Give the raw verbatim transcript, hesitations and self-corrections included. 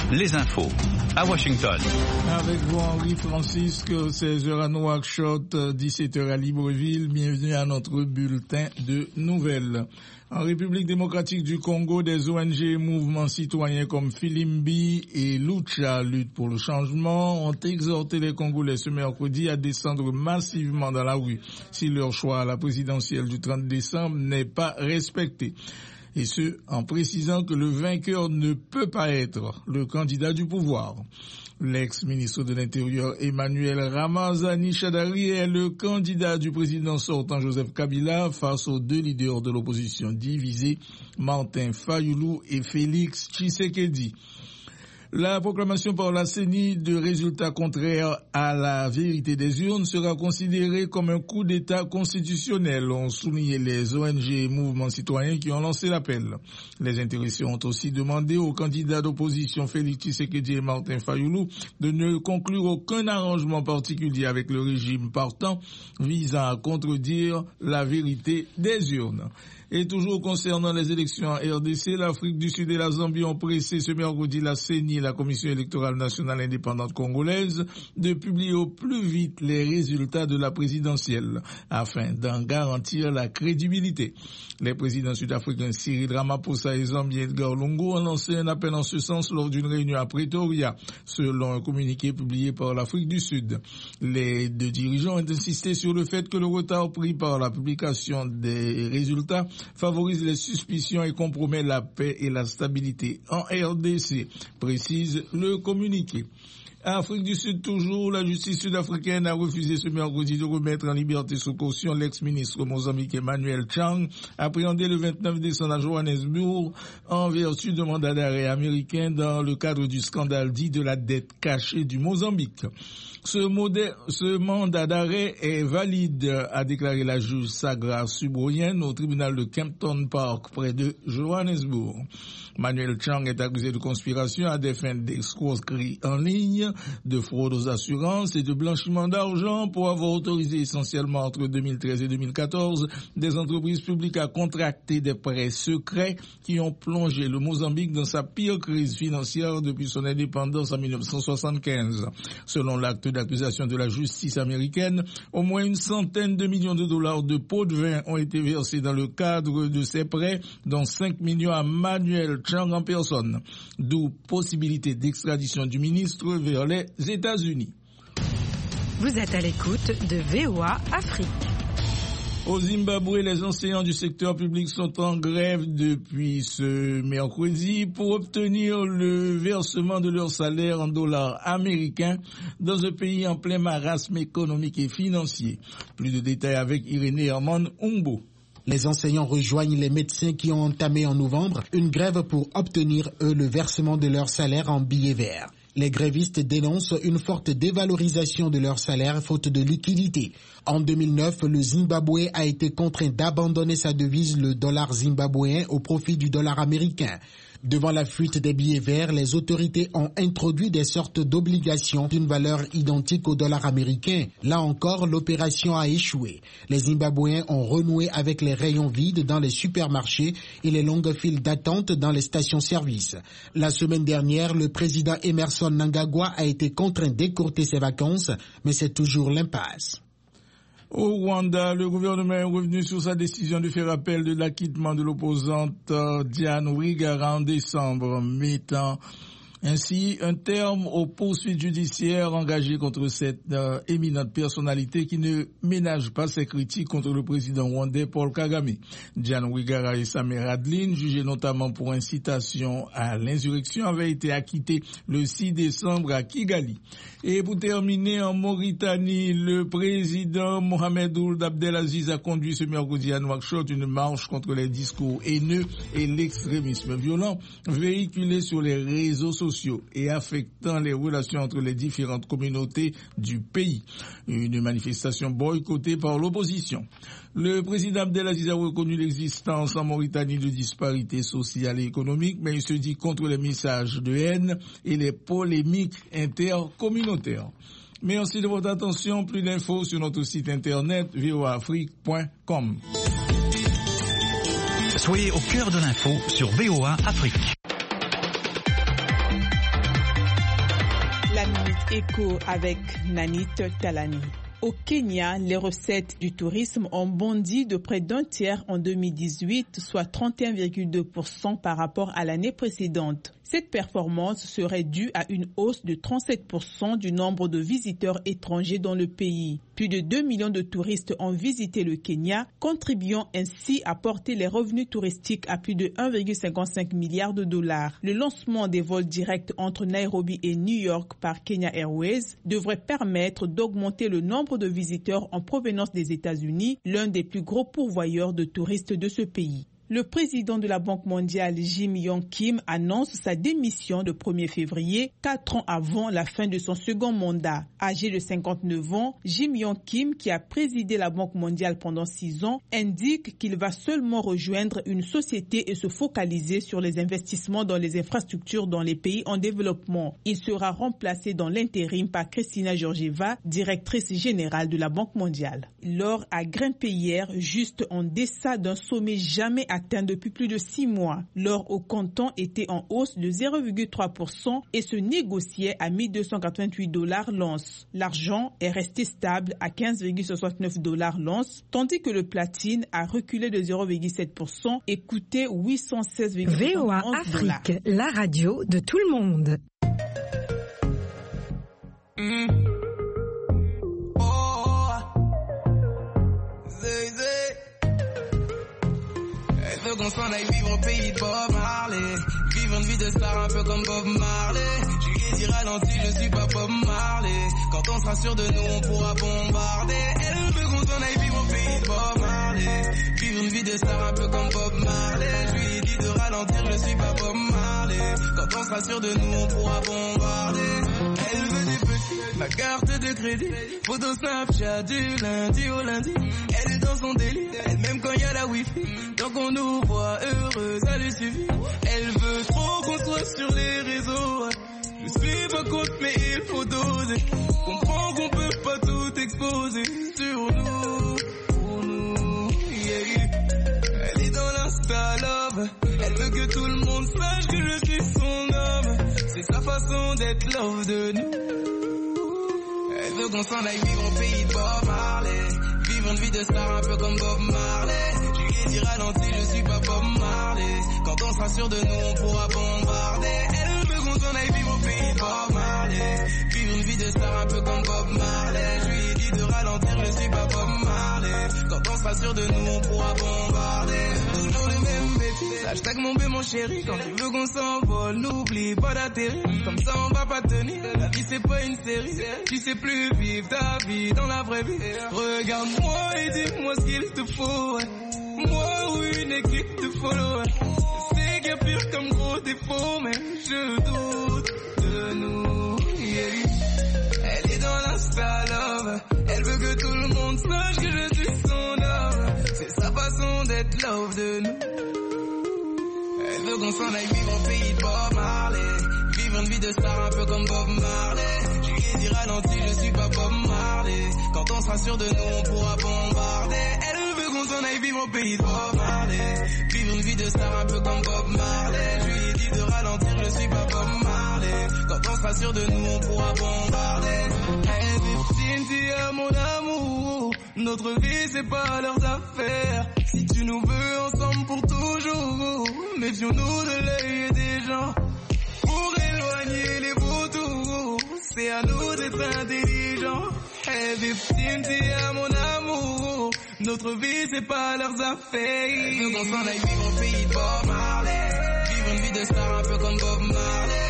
les infos à Washington. Avec vous, Henri Francisque, seize heures à Nouakchott, dix-sept heures à Libreville. Bienvenue à notre bulletin de nouvelles. En République démocratique du Congo, des O N G et mouvements citoyens comme Filimbi et Lucha, Lutte pour le changement, ont exhorté les Congolais ce mercredi à descendre massivement dans la rue si leur choix à la présidentielle du trente décembre n'est pas respecté. Et ce, en précisant que le vainqueur ne peut pas être le candidat du pouvoir. L'ex-ministre de l'Intérieur Emmanuel Ramazani Shadari est le candidat du président sortant Joseph Kabila face aux deux leaders de l'opposition divisés, Martin Fayoulou et Félix Tshisekedi. La proclamation par la C E N I de résultats contraires à la vérité des urnes sera considérée comme un coup d'État constitutionnel, ont souligné les O N G et mouvements citoyens qui ont lancé l'appel. Les intéressés ont aussi demandé aux candidats d'opposition Félix Tshisekedi et Martin Fayoulou de ne conclure aucun arrangement particulier avec le régime partant visant à contredire la vérité des urnes. Et toujours concernant les élections en R D C, l'Afrique du Sud et la Zambie ont pressé ce mercredi la C E N I, la Commission électorale nationale indépendante congolaise, de publier au plus vite les résultats de la présidentielle, afin d'en garantir la crédibilité. Les présidents sud-africains Cyril Ramaphosa et Zambien Edgar Lungu ont lancé un appel en ce sens lors d'une réunion à Pretoria, selon un communiqué publié par l'Afrique du Sud. Les deux dirigeants ont insisté sur le fait que le retard pris par la publication des résultats favorise les suspicions et compromet la paix et la stabilité en R D C, précise le communiqué. Afrique du Sud toujours, la justice sud-africaine a refusé ce mercredi de remettre en liberté sous caution l'ex-ministre mozambique Emmanuel Chang, appréhendé le vingt-neuf décembre à Johannesburg en vertu de mandat d'arrêt américain dans le cadre du scandale dit de la dette cachée du Mozambique. Ce, modèle, ce mandat d'arrêt est valide, a déclaré la juge Sagra Subroyen au tribunal de Kempton Park près de Johannesburg. Manuel Chang est accusé de conspiration à des fins d'escroquerie en ligne, de fraude aux assurances et de blanchiment d'argent pour avoir autorisé essentiellement entre deux mille treize et deux mille quatorze des entreprises publiques à contracter des prêts secrets qui ont plongé le Mozambique dans sa pire crise financière depuis son indépendance en dix-neuf cent soixante-quinze. Selon l'acte d'accusation de la justice américaine, au moins une centaine de millions de dollars de pots de vin ont été versés dans le cadre de ces prêts, dont cinq millions à Manuel Chang en personne, d'où possibilité d'extradition du ministre vers les États-Unis. Vous êtes à l'écoute de V O A Afrique. Au Zimbabwe, les enseignants du secteur public sont en grève depuis ce mercredi pour obtenir le versement de leur salaire en dollars américains dans un pays en plein marasme économique et financier. Plus de détails avec Irénée Herman Umbo. Les enseignants rejoignent les médecins qui ont entamé en novembre une grève pour obtenir, eux, le versement de leur salaire en billets verts. Les grévistes dénoncent une forte dévalorisation de leur salaire faute de liquidité. En deux mille neuf, le Zimbabwe a été contraint d'abandonner sa devise, le dollar zimbabwéen, au profit du dollar américain. Devant la fuite des billets verts, les autorités ont introduit des sortes d'obligations d'une valeur identique au dollar américain. Là encore, l'opération a échoué. Les Zimbabwéens ont renoué avec les rayons vides dans les supermarchés et les longues files d'attente dans les stations-service. La semaine dernière, le président Emerson Mnangagwa a été contraint d'écourter ses vacances, mais c'est toujours l'impasse. Au Rwanda, le gouvernement est revenu sur sa décision de faire appel de l'acquittement de l'opposante Diane Rwigara en décembre, mettant ainsi un terme aux poursuites judiciaires engagées contre cette euh, éminente personnalité qui ne ménage pas ses critiques contre le président rwandais Paul Kagame. Diane Rwigara et sa mère Adeline, jugées notamment pour incitation à l'insurrection, avaient été acquittés le six décembre à Kigali. Et pour terminer, en Mauritanie, le président Mohamed Ould Abdelaziz a conduit ce mercredi à Nouakchott une marche contre les discours haineux et l'extrémisme violent véhiculés sur les réseaux sociaux et affectant les relations entre les différentes communautés du pays. Une manifestation boycottée par l'opposition. Le président Abdelaziz a reconnu l'existence en Mauritanie de disparités sociales et économiques, mais il se dit contre les messages de haine et les polémiques intercommunautaires. Merci de votre attention. Plus d'infos sur notre site internet v o a afrique point com. Soyez au cœur de l'info sur V O A Afrique. Écho avec Nanit Talani. Au Kenya, les recettes du tourisme ont bondi de près d'un tiers en deux mille dix-huit, soit trente et un virgule deux pour cent par rapport à l'année précédente. Cette performance serait due à une hausse de trente-sept pour cent du nombre de visiteurs étrangers dans le pays. Plus de deux millions de touristes ont visité le Kenya, contribuant ainsi à porter les revenus touristiques à plus de un virgule cinquante-cinq milliard de dollars. Le lancement des vols directs entre Nairobi et New York par Kenya Airways devrait permettre d'augmenter le nombre de visiteurs en provenance des États-Unis, l'un des plus gros pourvoyeurs de touristes de ce pays. Le président de la Banque mondiale, Jim Yong Kim, annonce sa démission le premier février, quatre ans avant la fin de son second mandat. Âgé de cinquante-neuf ans, Jim Yong Kim, qui a présidé la Banque mondiale pendant six ans, indique qu'il va seulement rejoindre une société et se focaliser sur les investissements dans les infrastructures dans les pays en développement. Il sera remplacé dans l'intérim par Christina Georgieva, directrice générale de la Banque mondiale. L'or a grimpé hier juste en deçà d'un sommet jamais atteint depuis plus de six mois. L'or au comptant était en hausse de zéro virgule trois pour cent et se négociait à mille deux cent quatre-vingt-huit dollars l'once. L'argent est resté stable à quinze virgule soixante-neuf dollars l'once, tandis que le platine a reculé de zéro virgule sept pour cent et coûtait huit cent seize virgule onze dollars. V O A Afrique, la radio de tout le monde. Mm. Qu'on s'en aille vivre au pays de Bob Marley. Vivre une vie de star un peu comme Bob Marley. Juliette dit ralenti, je suis pas Bob Marley. Quand on sera sûr de nous, on pourra bombarder. Elle veut qu'on s'en aille vivre au pays de Bob Marley. Vivre une vie de star un peu comme Bob Marley. Je lui ai dit de ralentir, je suis pas Bob Marley. Quand on sera sûr de nous, on pourra bombarder. Elle veut des petits, ma carte de crédit. Photo Snapchat du lundi au lundi. Elle est dans son délire, elle même quand il y a la wifi. Tant qu'on nous voit heureux, ça lui suffit. Elle veut trop qu'on soit sur les réseaux. Je suis pas contre, mais il faut doser. Comprends qu'on peut pas tout exposer sur nous, pour nous, yeah. Elle est dans l'insta love. Elle veut que tout le monde sache que je suis son homme. C'est sa façon d'être love de nous. Elle veut qu'on s'en aille vivre au pays de Bob Marley. Vivre une vie de star un peu comme Bob Marley. Je lui ai dit ralenti, je suis pas Bob Marley. Quand on sera sûr de nous, on pourra bombarder. Elle veut qu'on s'en aille vivre au pays de Bob Marley. Vivre une vie de star un peu comme Bob Marley. Je lui ai dit de ralentir, je suis pas Bob Marley. Quand on sera sûr de nous, on pourra bombarder. Toujours les mêmes bêtises. Hashtag mon bé mon chéri. Quand tu veux qu'on s'envole, n'oublie pas d'atterrir. Comme ça on va pas tenir. La vie c'est pas une série. Tu sais plus vivre ta vie dans la vraie vie. Regarde-moi et dis-moi ce qu'il te faut. Moi ou une équipe de follow. Je sais qu'il y a pire comme gros défaut, mais je doute de nous, yeah. Elle est dans l'insta love. Elle veut que tout le monde sache que je suis son homme. C'est sa façon d'être love de nous. Elle veut qu'on s'en aille vivre au pays de Bob Marley. Vivre une vie de star un peu comme Bob Marley. Je lui ai dit ralenti, je suis pas Bob Marley. Quand on sera sûr de nous, on pourra bombarder. Elle veut qu'on s'en aille vivre au pays de Bob Marley. Vivre une vie de star un peu comme Bob Marley. Je lui ai dit de ralentir, je suis pas Bob Marley. Quand on sera sûr de nous, on pourra bombarder. Hey, Cynthia, mon amour, notre vie c'est pas leurs affaires. Si tu nous veux ensemble pour toujours, méfions-nous de l'œil des gens. Pour éloigner les vautours, c'est à nous d'être intelligents. Hey, Cynthia, mon amour, notre vie c'est pas leurs affaires. Elle veut qu'on s'en aille vivre au pays de Bob Marley. Vivre une vie de star un peu comme Bob Marley.